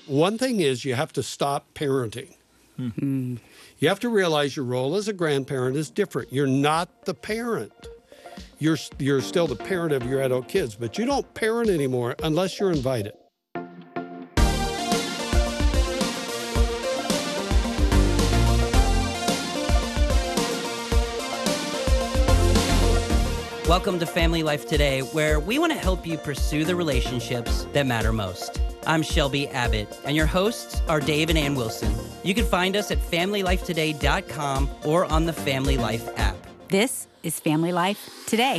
One thing is you have to stop parenting. Mm-hmm. You have to realize your role as a grandparent is different. You're not the parent. You're still the parent of your adult kids, but you don't parent anymore unless you're invited. Welcome to Family Life Today, where we want to help you pursue the relationships that matter most. I'm Shelby Abbott, and your hosts are Dave and Ann Wilson. You can find us at FamilyLifeToday.com or on the Family Life app. This is Family Life Today.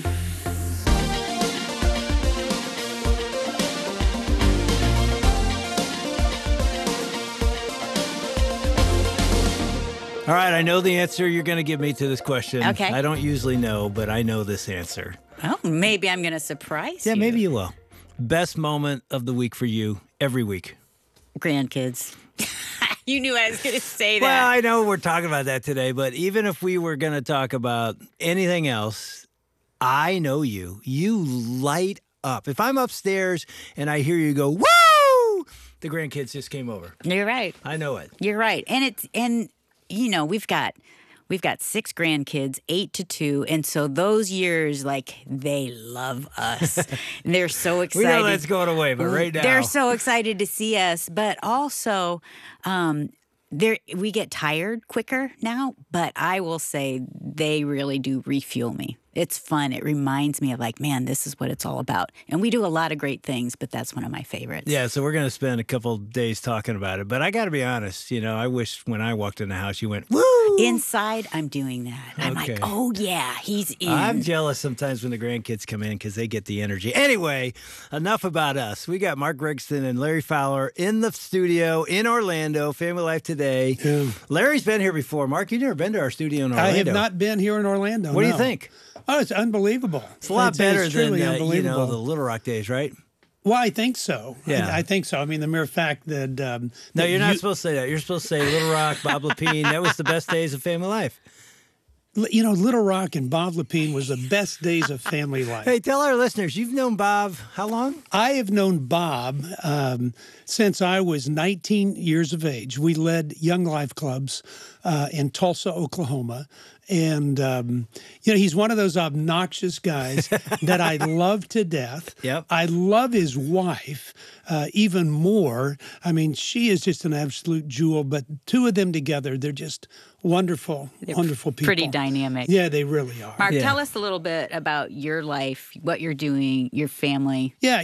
All right, I know the answer you're going to give me to this question. Okay. I don't usually know, but I know this answer. Oh, maybe I'm going to surprise you. Yeah, maybe you will. Best moment of the week for you every week? Grandkids. You knew I was going to say Well, that. I know we're talking about that today, but even if we were going to talk about anything else, I know you. You light up. If I'm upstairs and I hear you go, woo, the grandkids just came over. You're right. I know it. You're right. And you know, we've got 6 grandkids, 8 to 2, and so those years, like, they love us. They're so excited. We know that's going away, but right now they're so excited to see us. But also, we get tired quicker now. But I will say they really do refuel me. It's fun. It reminds me of, like, man, this is what it's all about. And we do a lot of great things, but that's one of my favorites. Yeah, so we're going to spend a couple days talking about it. But I got to be honest, you know, I wish when I walked in the house, you went, woo! Inside, I'm doing that. I'm like, oh, yeah, he's in. I'm jealous sometimes when the grandkids come in because they get the energy. Anyway, enough about us. We got Mark Gregston and Larry Fowler in the studio in Orlando, Family Life Today. Yeah. Larry's been here before. Mark, you've never been to our studio in Orlando. I have not been here in Orlando. What do you no. think? Oh, it's unbelievable. It's a lot better it's than truly the unbelievable. Little Rock days, right? Well, I think so. Yeah. I think so. I mean, the mere fact that No, that you're not supposed to say that. You're supposed to say Little Rock, Bob Lepine. That was the best days of Family Life. You know, Little Rock and Bob Lepine was the best days of Family Life. Hey, tell our listeners, you've known Bob how long? I have known Bob since I was 19 years of age. We led Young Life clubs in Tulsa, Oklahoma. And, you know, he's one of those obnoxious guys that I love to death. Yep. I love his wife even more. I mean, she is just an absolute jewel, but two of them together, they're just wonderful, wonderful people. Pretty dynamic. Yeah, they really are. Mark, Yeah. tell us a little bit about your life, what you're doing, your family. Yeah,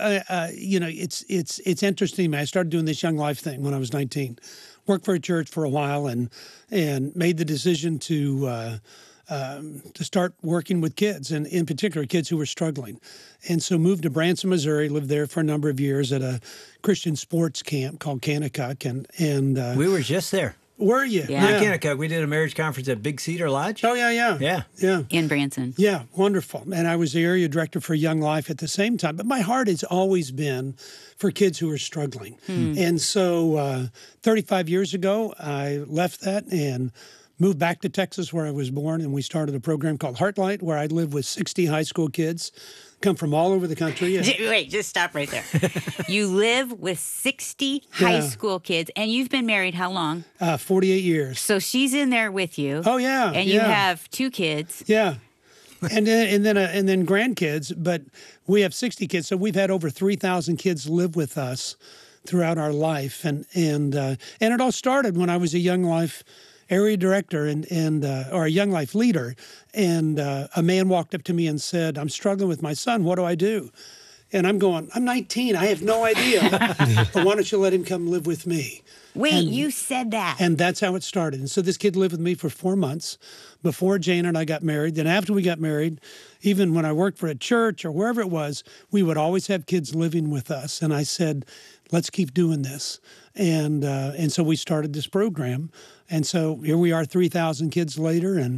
it's interesting. I started doing this Young Life thing when I was 19. Worked for a church for a while and made the decision to start working with kids, and in particular kids who were struggling. And so moved to Branson, Missouri, lived there for a number of years at a Christian sports camp called Kanakuk. And We were just there. were you? Yeah. Not Kanakuk. We did a marriage conference at Big Cedar Lodge. Oh, yeah. Yeah. In Branson. Yeah, wonderful. And I was the area director for Young Life at the same time. But my heart has always been for kids who are struggling. And so 35 years ago, I left that and moved back to Texas where I was born. And we started a program called Heartlight, where I live with 60 high school kids, come from all over the country. Wait, just stop right there. You live with 60 high school kids, and you've been married how long? 48 years. So she's in there with you. Oh, yeah. And you have 2 kids. Yeah. And then grandkids, but we have 60 kids, so we've had over 3,000 kids live with us throughout our life, and it all started when I was a Young Life area director or a Young Life leader, and a man walked up to me and said, "I'm struggling with my son. What do I do?" And I'm going, "I'm 19. I have no idea. But why don't you let him come live with me?" Wait, you said that. And that's how it started. And so this kid lived with me for 4 months before Jane and I got married. Then after we got married, even when I worked for a church or wherever it was, we would always have kids living with us. And I said, let's keep doing this. And so we started this program. And so here we are 3,000 kids later, and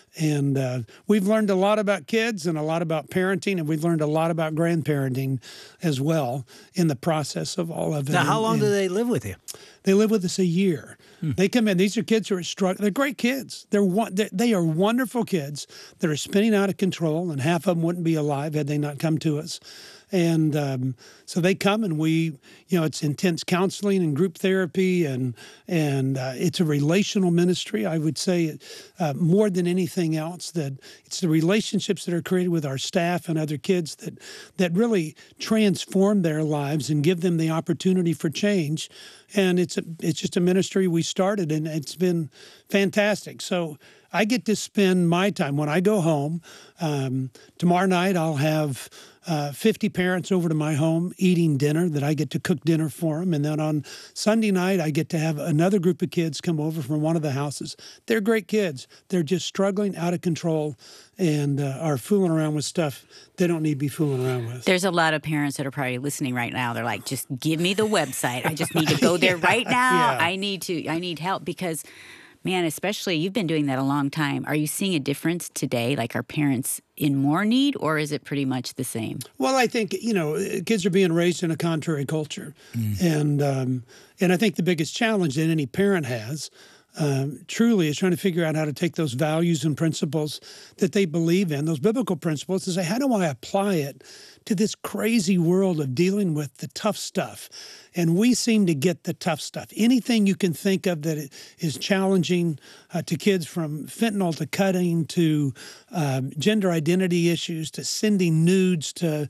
And we've learned a lot about kids and a lot about parenting, and we've learned a lot about grandparenting as well in the process of all of it. Now, how long And do they live with you? they live with us a year. They come in. These are kids who are struggling. They're great kids. They are wonderful kids that are spinning out of control, and half of them wouldn't be alive had they not come to us. And so they come, and it's intense counseling and group therapy, and it's a relational ministry. I would say more than anything else, that it's the relationships that are created with our staff and other kids that really transform their lives and give them the opportunity for change. And it's just a ministry we started, and it's been fantastic. So I get to spend my time when I go home. Tomorrow night I'll have 50 parents over to my home eating dinner that I get to cook dinner for them. And then on Sunday night, I get to have another group of kids come over from one of the houses. They're great kids. They're just struggling, out of control, and are fooling around with stuff they don't need to be fooling around with. There's a lot of parents that are probably listening right now. They're like, just give me the website. I just need to go there right now. Yeah. I need help because, man, especially you've been doing that a long time. Are you seeing a difference today? Like, are parents in more need, or is it pretty much the same? Well, I think, kids are being raised in a contrary culture. And I think the biggest challenge that any parent has truly is trying to figure out how to take those values and principles that they believe in, those biblical principles, and say, how do I apply it to this crazy world of dealing with the tough stuff? And we seem to get the tough stuff. Anything you can think of that is challenging to kids, from fentanyl to cutting to gender identity issues to sending nudes to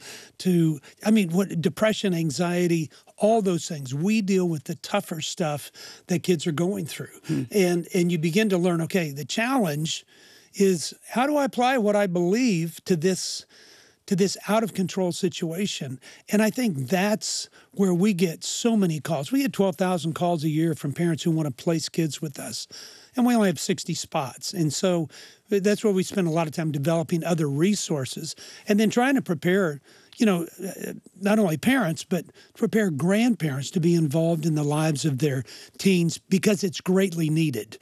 depression, anxiety, all those things. We deal with the tougher stuff that kids are going through. And you begin to learn, okay, the challenge is, how do I apply what I believe to this out of control situation? And I think that's where we get so many calls. We get 12,000 calls a year from parents who want to place kids with us, and we only have 60 spots. And so that's where we spend a lot of time developing other resources and then trying to prepare, not only parents, but prepare grandparents to be involved in the lives of their teens, because it's greatly needed.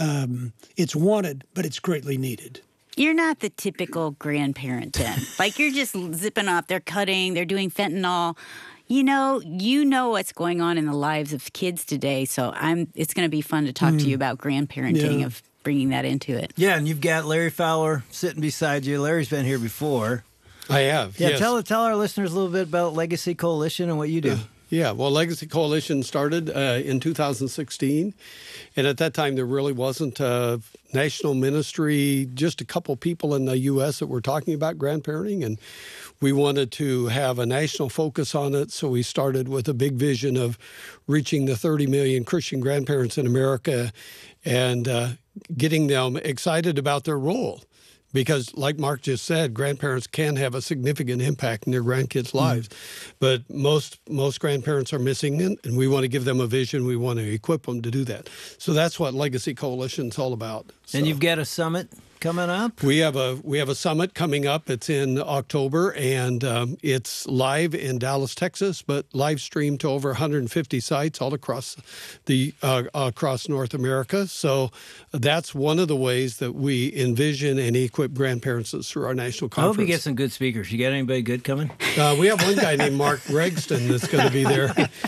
It's wanted, but it's greatly needed. You're not the typical grandparent then. Like, you're just zipping off. They're cutting. They're doing fentanyl. You know what's going on in the lives of kids today. So it's going to be fun to talk to you about grandparenting, of bringing that into it. Yeah, and you've got Larry Fowler sitting beside you. Larry's been here before. I have. Yeah, yes. tell our listeners a little bit about Legacy Coalition and what you do. Yeah, well, Legacy Coalition started in 2016, and at that time there really wasn't a national ministry, just a couple people in the U.S. that were talking about grandparenting, and we wanted to have a national focus on it, so we started with a big vision of reaching the 30 million Christian grandparents in America and getting them excited about their role. Because, like Mark just said, grandparents can have a significant impact in their grandkids' lives. But most grandparents are missing it, and we want to give them a vision. We want to equip them to do that. So that's what Legacy Coalition is all about. And you've got a summit coming up? We have a summit coming up. It's in October, and it's live in Dallas, Texas, but live streamed to over 150 sites all across across North America. So that's one of the ways that we envision and equip grandparents through our national I conference. hope you get some good speakers. You got anybody good coming? We have one guy named Mark Gregston that's going to be there,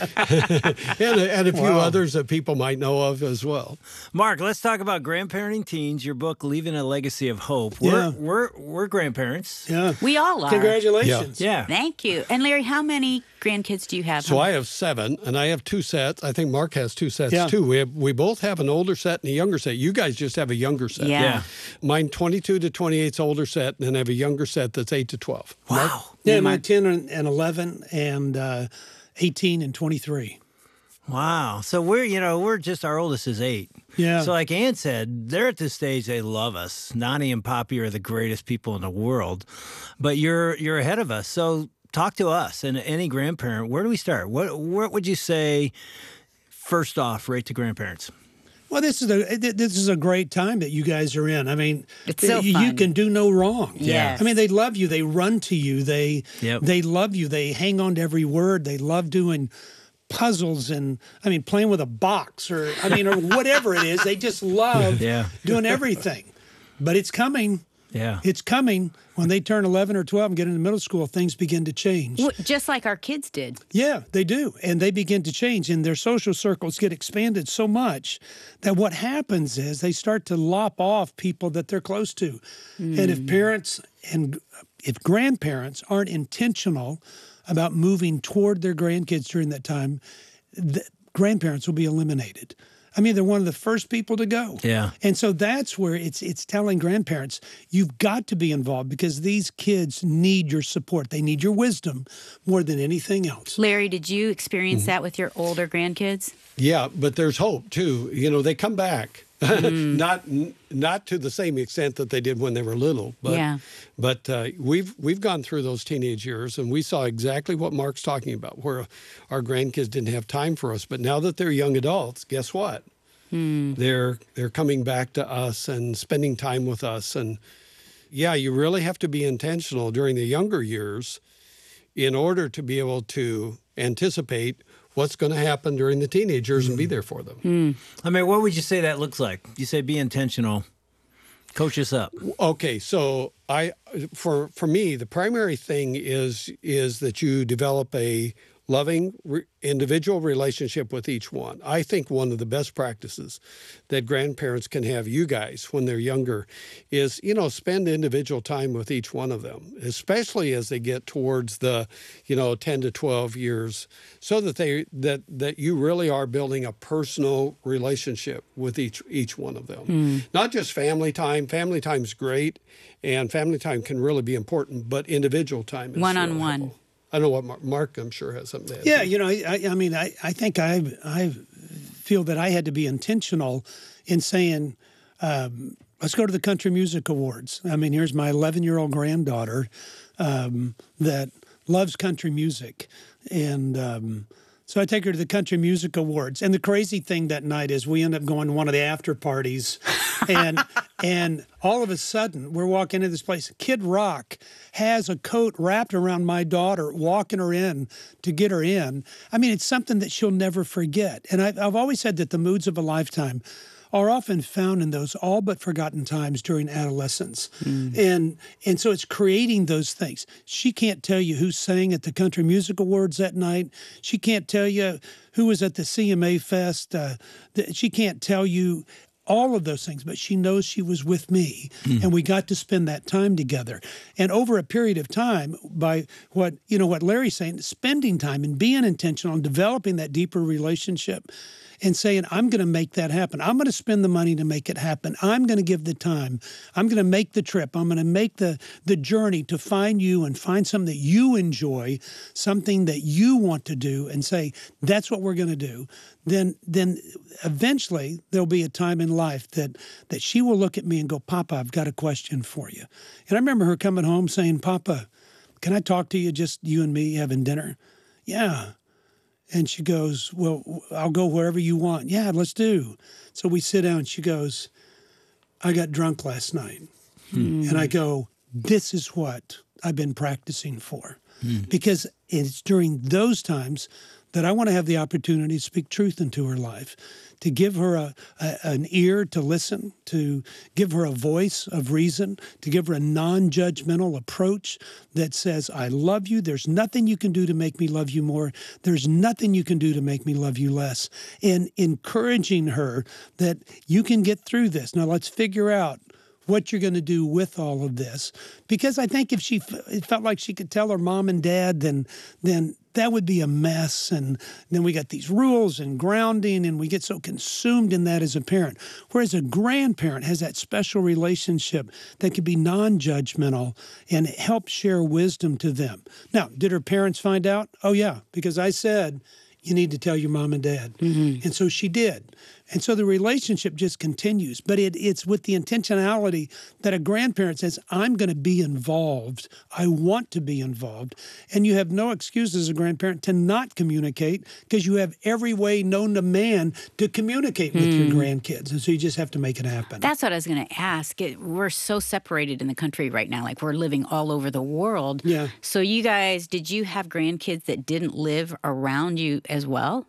and a few others that people might know of as well. Mark, let's talk about grandparenting teens. Your book, Leaving a Legacy of Hope. Yeah. We're grandparents. Yeah. We all are. Congratulations. Yeah. Thank you. And Larry, how many grandkids do you have? So I have 7, and I have 2 sets. I think Mark has 2 sets Yeah. too. We both have an older set and a younger set. You guys just have a younger set. Yeah. Mine 22 to 28 is older set, and then I have a younger set that's 8 to 12. Wow. Yeah, mine 10 and 11 and 18 and 23. Wow. So we're just, our oldest is 8. Yeah. So like Ann said, they're at this stage, they love us. Nani and Poppy are the greatest people in the world, but you're ahead of us. So talk to us and any grandparent. Where do we start? What would you say first off, right to grandparents? Well, this is a great time that you guys are in. I mean, It's so you fun. can do no wrong. Yes. I mean, they love you. They run to you. They love you. They hang on to every word. They love doing puzzles and playing with a box or whatever it is. They just love doing everything. but it's coming. Yeah. It's coming. When they turn 11 or 12 and get into middle school, things begin to change. Just like our kids did. Yeah, they do. And they begin to change, and their social circles get expanded so much that what happens is they start to lop off people that they're close to. And if parents and if grandparents aren't intentional about moving toward their grandkids during that time, the grandparents will be eliminated. I mean, they're one of the first people to go. Yeah. And so that's where it's telling grandparents, you've got to be involved because these kids need your support. They need your wisdom more than anything else. Larry, did you experience that with your older grandkids? Yeah, but there's hope too. You know, they come back. Not to the same extent that they did when they were little, but Yeah. but we've gone through those teenage years, and we saw exactly what Mark's talking about, where our grandkids didn't have time for us. But now that they're young adults, guess what? They're coming back to us and spending time with us. And yeah, you really have to be intentional during the younger years in order to be able to anticipate what's going to happen during the teenage years and be there for them. I mean, what would you say that looks like? You say be intentional. Coach us up. Okay, so for me, the primary thing is that you develop a loving individual relationship with each one. I think one of the best practices that grandparents can have, you guys, when they're younger, is, spend individual time with each one of them, especially as they get towards the, 10 to 12 years, so that that you really are building a personal relationship with each one of them. Not just family time. Family time's great, and family time can really be important, but individual time is One-on-one. really helpful. I know what Mark, I'm sure, has something to add. Yeah, I mean, I think I feel that I had to be intentional in saying, let's go to the Country Music Awards. I mean, here's my 11-year-old granddaughter that loves country music. And so I take her to the Country Music Awards. And the crazy thing that night is we end up going to one of the after parties. And all of a sudden, we're walking into this place. Kid Rock has a coat wrapped around my daughter, walking her in to get her in. I mean, it's something that she'll never forget. And I've always said that the moods of a lifetime are often found in those all but forgotten times during adolescence. And so it's creating those things. She can't tell you who sang at the Country Music Awards that night. She can't tell you who was at the CMA Fest. She can't tell you all of those things, but she knows she was with me, and we got to spend that time together. And over a period of time, by what Larry's saying, spending time and being intentional and developing that deeper relationship and saying, I'm going to make that happen. I'm going to spend the money to make it happen. I'm going to give the time. I'm going to make the trip. I'm going to make the journey to find you and find something that you enjoy, something that you want to do, and say, that's what we're going to do. Then eventually there'll be a time in life that she will look at me and go, Papa, I've got a question for you. And I remember her coming home saying, Papa, can I talk to you, just you and me having dinner? Yeah. And she goes, well, I'll go wherever you want. Yeah, let's do. So we sit down. She goes, I got drunk last night. And I go, this is what I've been practicing for. Because it's during those times that I want to have the opportunity to speak truth into her life, to give her an ear to listen, to give her a voice of reason, to give her a non-judgmental approach that says, I love you. There's nothing you can do to make me love you more. There's nothing you can do to make me love you less. And encouraging her that you can get through this. Now let's figure out what you're going to do with all of this. Because I think if she felt like she could tell her mom and dad, then that would be a mess. And then we got these rules and grounding, and we get so consumed in that as a parent. Whereas a grandparent has that special relationship that can be non-judgmental and help share wisdom to them. Now, did her parents find out? Oh, yeah, because I said, you need to tell your mom and dad. And so she did. And so the relationship just continues. But it's with the intentionality that a grandparent says, I'm going to be involved. I want to be involved. And you have no excuse as a grandparent to not communicate because you have every way known to man to communicate with your grandkids. And so you just have to make it happen. That's what I was going to ask. We're so separated in the country right now. Like we're living all over the world. Yeah. So you guys, did you have grandkids that didn't live around you as well?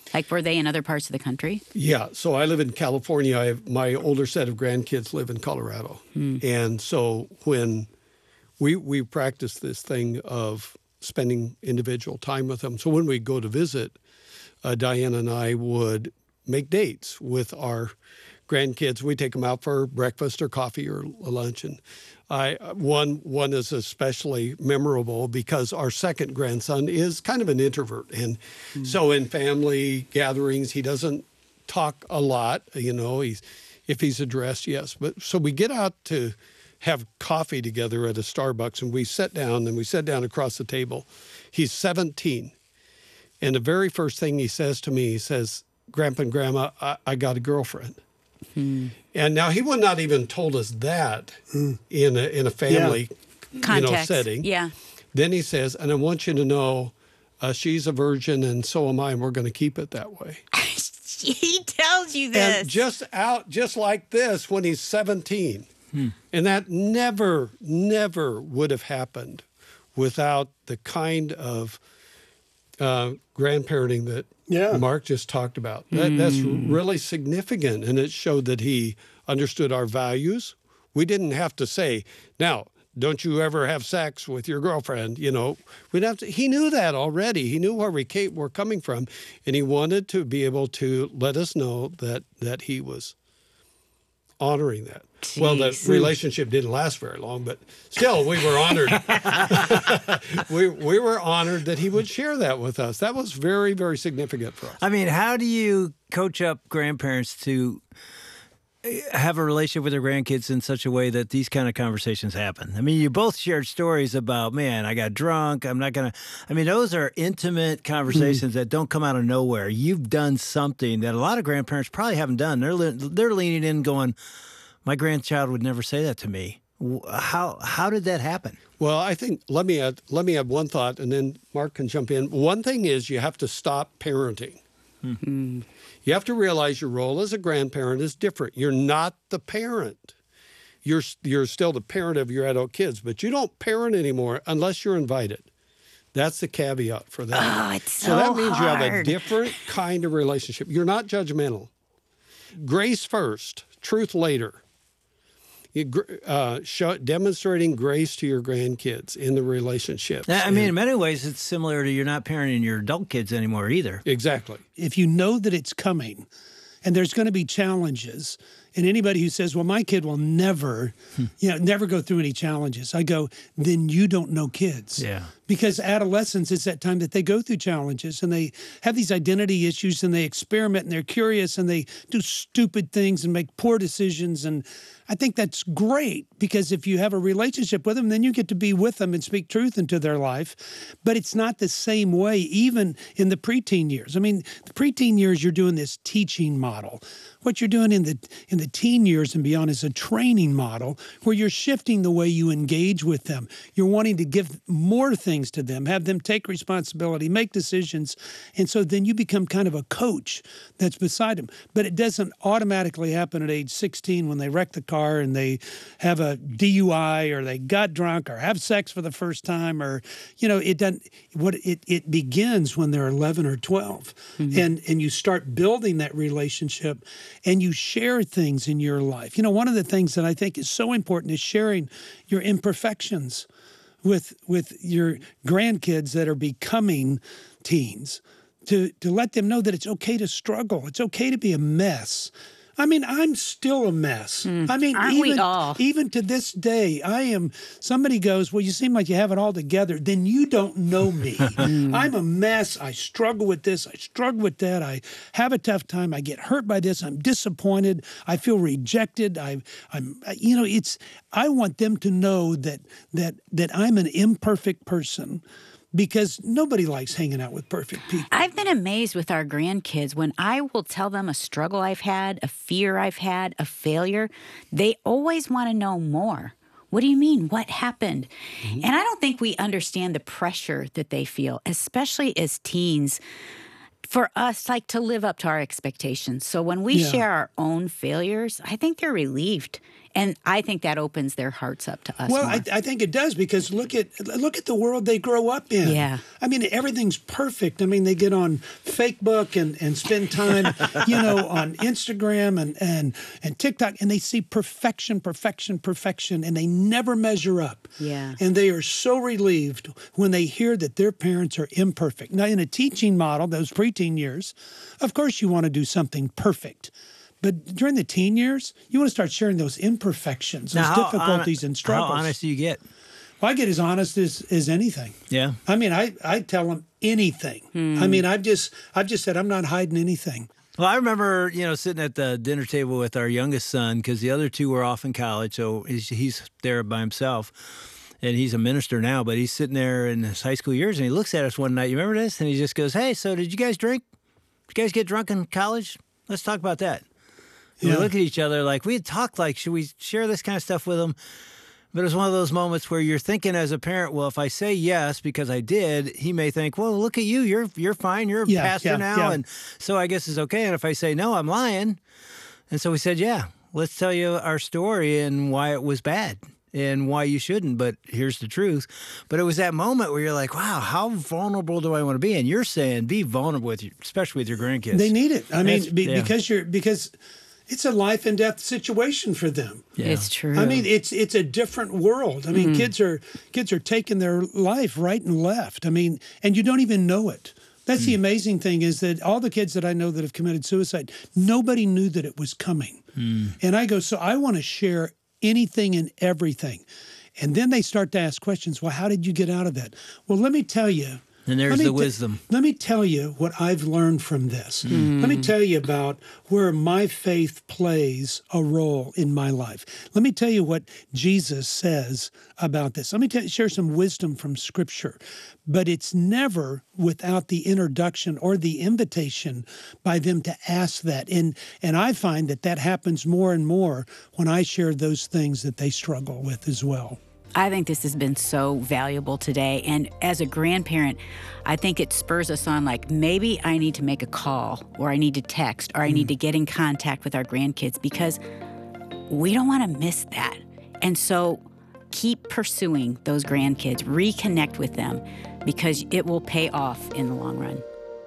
Like, were they in other parts of the country? Yeah. So I live in California. My older set of grandkids live in Colorado. And so when we practice this thing of spending individual time with them. So when we go to visit, Diana and I would make dates with our grandkids. We take them out for breakfast or coffee or lunch. And one is especially memorable because our second grandson is kind of an introvert. And so in family gatherings, he doesn't talk a lot. If he's addressed, yes. But so we get out to have coffee together at a Starbucks, and we sat down across the table. He's 17. And the very first thing he says to me, he says, "Grandpa and Grandma, I got a girlfriend." And now he would not even told us that in a family Context. setting. Yeah. Then he says, "And I want you to know she's a virgin and so am I, and we're going to keep it that way." He tells you this. And just like this when he's 17. And that never would have happened without the kind of grandparenting that Mark just talked about. That's really significant, and it showed that he understood our values. We didn't have to say, "Now, don't you ever have sex with your girlfriend?" We'd have to. He knew that already. He knew where we're coming from, and he wanted to be able to let us know that he was honoring that. Jeez. Well, the relationship didn't last very long, but still, we were honored. we were honored that he would share that with us. That was very, very significant for us. I mean, how do you coach up grandparents to have a relationship with their grandkids in such a way that these kind of conversations happen? I mean, you both shared stories about, man, I got drunk. I'm not going to. I mean, those are intimate conversations that don't come out of nowhere. You've done something that a lot of grandparents probably haven't done. They're leaning in going, my grandchild would never say that to me. How did that happen? Well, I think let me add one thought, and then Mark can jump in. One thing is you have to stop parenting. You have to realize your role as a grandparent is different. You're not the parent. You're still the parent of your adult kids, but you don't parent anymore unless you're invited. That's the caveat for that. Oh, it's so that means hard. you have a different kind of relationship. You're not judgmental. Grace first, truth later. Demonstrating grace to your grandkids in the relationships. I mean, in many ways, it's similar to you're not parenting your adult kids anymore either. Exactly. If you know that it's coming and there's going to be challenges, and anybody who says, well, my kid will never go through any challenges, I go, then you don't know kids. Yeah. Because adolescence is that time that they go through challenges and they have these identity issues and they experiment and they're curious and they do stupid things and make poor decisions. And I think that's great because if you have a relationship with them, then you get to be with them and speak truth into their life. But it's not the same way even in the preteen years. I mean, the preteen years, you're doing this teaching model. What you're doing in the teen years and beyond is a training model where you're shifting the way you engage with them. You're wanting to give more things to them, have them take responsibility, make decisions. And so then you become kind of a coach that's beside them. But it doesn't automatically happen at age 16 when they wreck the car and they have a DUI or they got drunk or have sex for the first time or, it doesn't. It begins when they're 11 or 12. And you start building that relationship and you share things in your life. One of the things that I think is so important is sharing your imperfections with your grandkids that are becoming teens, to let them know that it's okay to struggle. It's okay to be a mess. I mean, I'm still a mess. I mean, Aren't we all? Even to this day, I am. Somebody goes, well, you seem like you have it all together. Then you don't know me. I'm a mess. I struggle with this. I struggle with that. I have a tough time. I get hurt by this. I'm disappointed. I feel rejected. I want them to know that I'm an imperfect person. Because nobody likes hanging out with perfect people. I've been amazed with our grandkids when I will tell them a struggle I've had, a fear I've had, a failure. They always want to know more. What do you mean? What happened? And I don't think we understand the pressure that they feel, especially as teens. for us, like, to live up to our expectations. So when we Yeah. share our own failures, I think they're relieved. And I think that opens their hearts up to us Well, more. I think it does, because look at the world they grow up in. Yeah. I mean, everything's perfect. I mean, they get on Facebook and spend time, on Instagram and TikTok, and they see perfection, and they never measure up. Yeah. And they are so relieved when they hear that their parents are imperfect. Now, in a teaching model, those preteen years, of course you want to do something perfect. But during the teen years, you want to start sharing those imperfections, those Now, how difficulties and struggles. How honest do you get? Well, I get as honest as anything. Yeah. I mean, I tell them anything. I mean, I've just said I'm not hiding anything. Well, I remember, sitting at the dinner table with our youngest son, because the other two were off in college, so he's there by himself. And he's a minister now, but he's sitting there in his high school years, and he looks at us one night. You remember this? And he just goes, "Hey, so did you guys drink? Did you guys get drunk in college? Let's talk about that." And Yeah. we look at each other like, we had talked like, should we share this kind of stuff with him? But it was one of those moments where you're thinking as a parent, well, if I say yes because I did, he may think, well, look at you, you're fine, you're a pastor now, and so I guess it's okay. And if I say no, I'm lying. And so we said, yeah, let's tell you our story and why it was bad and why you shouldn't, but here's the truth. But it was that moment where you're like, wow, how vulnerable do I want to be? And you're saying be vulnerable especially with your grandkids. They need it. I mean, Yeah. because it's a life and death situation for them. Yeah. It's true. I mean, it's a different world. I mean, kids are taking their life right and left. I mean, and you don't even know it. That's the amazing thing, is that all the kids that I know that have committed suicide, nobody knew that it was coming. And I go, so I want to share anything and everything. And then they start to ask questions. Well, how did you get out of that? Well, let me tell you. And there's the wisdom. Let me tell you what I've learned from this. Let me tell you about where my faith plays a role in my life. Let me tell you what Jesus says about this. Let me share some wisdom from Scripture. But it's never without the introduction or the invitation by them to ask that. And I find that happens more and more when I share those things that they struggle with as well. I think this has been so valuable today. And as a grandparent, I think it spurs us on, like, maybe I need to make a call, or I need to text, or I need to get in contact with our grandkids, because we don't want to miss that. And so keep pursuing those grandkids, reconnect with them, because it will pay off in the long run.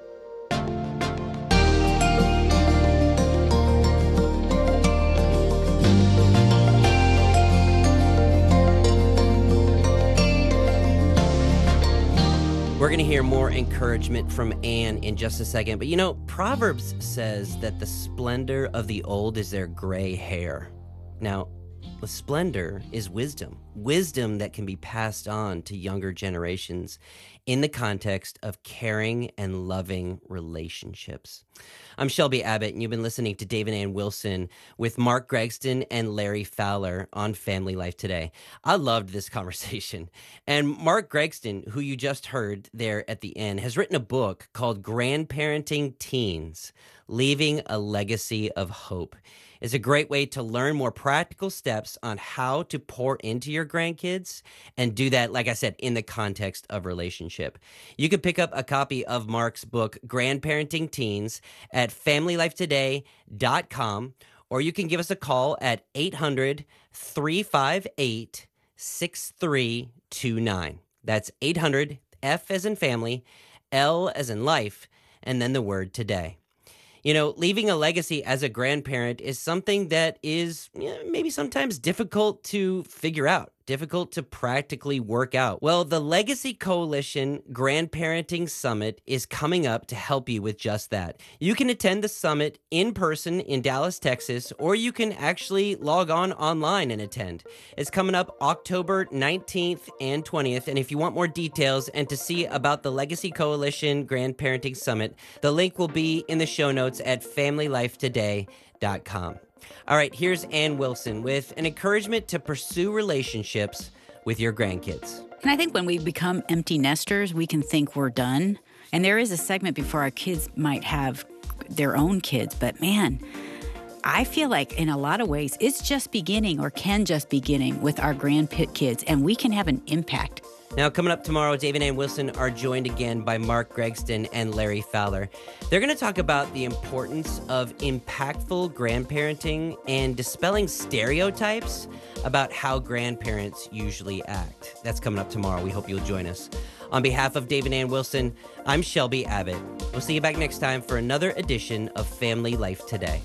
We're going to hear more encouragement from Anne in just a second. But Proverbs says that the splendor of the old is their gray hair. Now, the splendor is wisdom that can be passed on to younger generations in the context of caring and loving relationships. I'm Shelby Abbott, and you've been listening to Dave and Ann Wilson with Mark Gregston and Larry Fowler on Family Life Today. I loved this conversation. And Mark Gregston, who you just heard there at the end, has written a book called Grandparenting Teens, Leaving a Legacy of Hope. It's a great way to learn more practical steps on how to pour into your grandkids and do that, like I said, in the context of relationship. You can pick up a copy of Mark's book, Grandparenting Teens, at FamilyLifeToday.com, or you can give us a call at 800-358-6329. That's 800, F as in family, L as in life, and then the word today. Leaving a legacy as a grandparent is something that is maybe sometimes difficult to figure out, difficult to practically work out. Well, the Legacy Coalition Grandparenting Summit is coming up to help you with just that. You can attend the summit in person in Dallas, Texas, or you can actually log on online and attend. It's coming up October 19th and 20th, and if you want more details and to see about the Legacy Coalition Grandparenting Summit, the link will be in the show notes at FamilyLifeToday.com. All right, here's Ann Wilson with an encouragement to pursue relationships with your grandkids. And I think when we become empty nesters, we can think we're done. And there is a segment before our kids might have their own kids. But man, I feel like in a lot of ways, it's just beginning, or can just beginning with our grandkids. And we can have an impact Now, coming up tomorrow, Dave and Ann Wilson are joined again by Mark Gregston and Larry Fowler. They're going to talk about the importance of impactful grandparenting and dispelling stereotypes about how grandparents usually act. That's coming up tomorrow. We hope you'll join us. On behalf of Dave and Ann Wilson, I'm Shelby Abbott. We'll see you back next time for another edition of Family Life Today.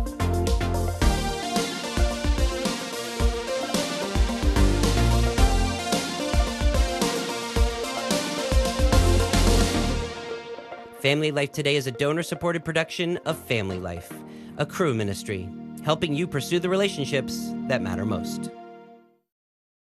Family Life Today is a donor-supported production of Family Life, a Cru ministry, helping you pursue the relationships that matter most.